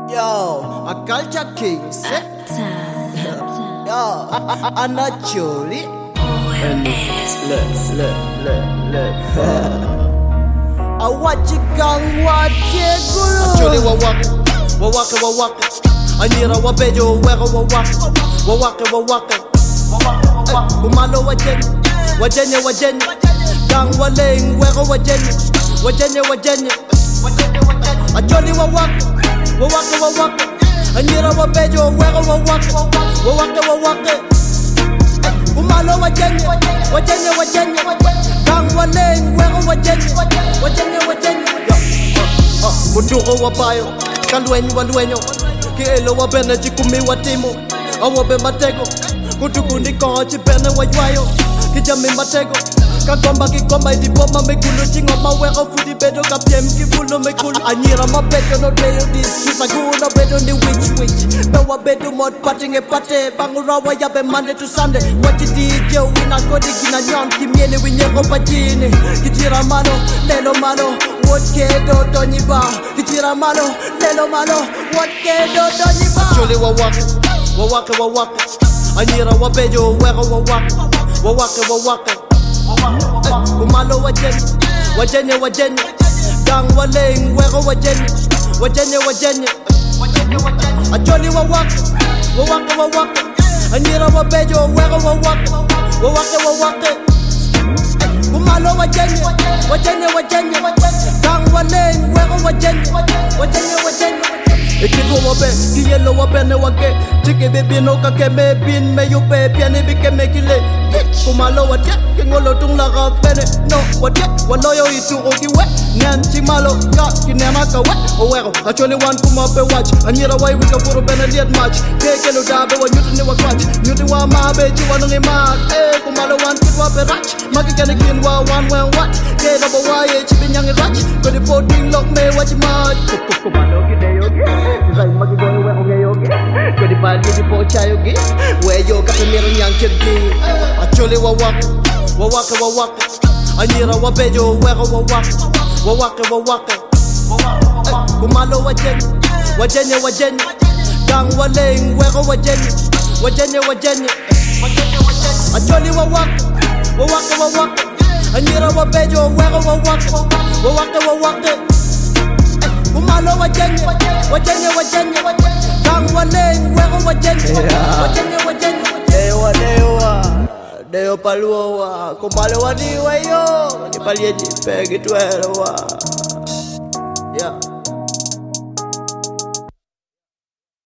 Yo, a culture king, yo, a naturally. Look. I watch you gang, watch it, guru. Actually, wawaka. Anira wabejo, wawaka. Kumalo wajenye. Gang waleng, wajenye. Actually, wawaka. Anira wabejo, wawaka. Kumalo wajenye. Gang waleng, wajenye. Munduro wabayo, kalwenyo. Kielo wabene chikumi watimo, awobe matego. Kutuku niko chipene wajwayo, kijami matego. Kakomba idipoma mekulu chingoma wero fudi bedo kapiem kivulo mekulu. Anyira mabedo no deyo this Susaguna bedo ni witch. Bewa bedo mod patting pate. Bangurawa yabe Monday to Sunday. What you DJ wina godi gina nyon. Kimiene winyego pajini. Kijira mano, lelo mano. What kedo donyiba. Kijira mano, lelo mano. What kedo donyiba. Actually wawaka. Anyira wabejo wero wawaka. Kumalo wajenye. Gang waleng wero wajenye. Actually wawaka. Anira wabejo wero wawaka. Kumalo wajenye. Gang waleng wero wajenye. Ekiko wabe, kiyelo wabe ne wage. Chike baby no kake me bin me yupe piane bike me kile. Kumalo wadia, kingolo tung la rapene. No wadia, waloyo itu ogi we. Nanti malo ka kinema ka we. Owero, actually one kuma be watch. Anyira wai wika puro bene liet match. Keke lo dabe wa nyuti ni wa clutch. Nyuti wa mabe chiwa nungi mak. Kumalo one kid wa be rach. Maki kene kin wa one when what. Kela ba waye chibi nyangi rach. Kodi poding lock me wachi mat. Kumalo kide yogi. Zai magi boy we onge yogi. Kodi pali di pocha yogi. We yo kape mero nyanke di. Actually wawaka. Anira wabejo wero wawaka. Kumalo wajenye. Gang waleng wero wajenye. Actually wawaka. Anira wabejo wero wawaka. Kumalo wajenye. Gang waleng wero wajenye. Dewa paluwa. Kumalo wadiwa yo. Nipalye jipegi tuelewa.